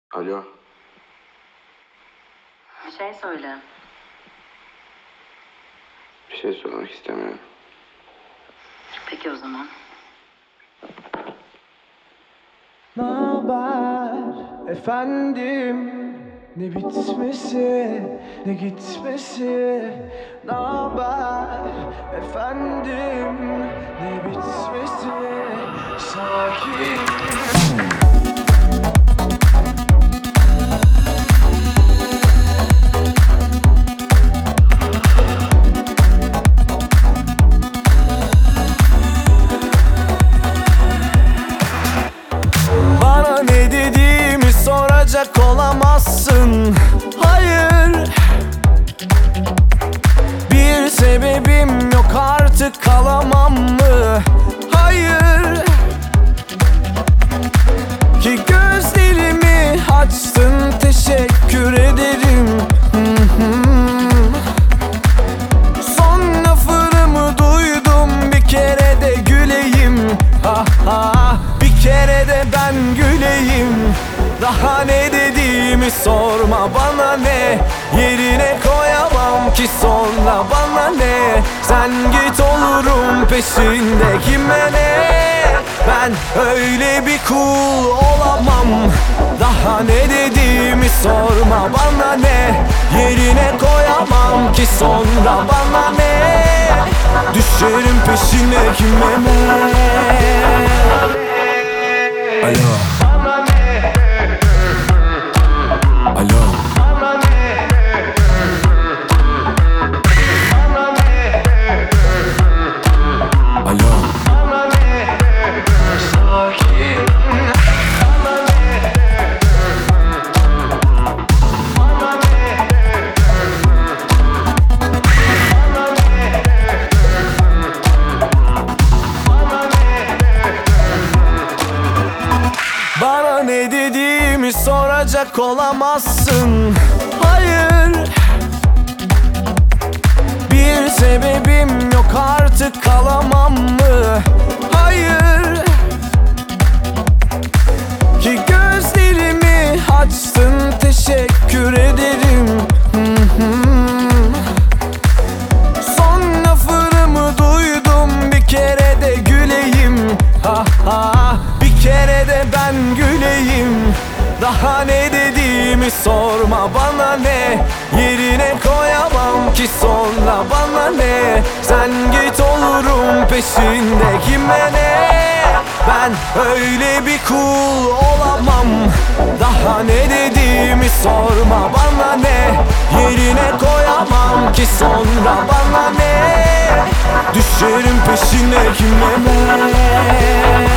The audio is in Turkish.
Alo. Bir şey söyle. Bir şey söylemek istemiyorum. Peki o zaman. Naber efendim, ne bitmesi ne gitmesi. Naber efendim, ne bitmesi. Sakin. Bana ne dediğimi soracak olamazsın. Hayır. Bir sebebim yok, artık kalamam mı? Hayır. Ki gözlerimi açtın, teşekkür ederim. Son laflarımı duydum, bir kere de güleyim. Ha ha, bir kere de ben güleyim. Daha ne dediğimi sorma, bana ne? Yerine koyamam ki sonra, bana ne? Sen git, olurum peşinde, kime ne? Ben öyle bir kul olamam. Daha ne dediğimi sorma, bana ne? Yerine koyamam ki sonra, bana ne? Düşerim peşine, kime ne? Alo. Alo. Alo. Bana ne dediğimi soracak olamazsın. Hayır. Bir sebebim yok, artık kalamam mı? Hayır. Ki gözlerimi açtın, teşekkür ederim. Son laflarımı duydum, bir kere de güleyim. Ha ha, bir kere de ben güleyim. Daha ne dediğimi sorma, bana ne? Yerine koyamam ki sonra, bana ne? Sen git, olurum peşinde, kime ne? Ben öyle bir kul olamam. Daha ne dediğimi sorma, bana ne? Yerine koyamam ki sonra, bana ne? Düşerim peşine, kime ne?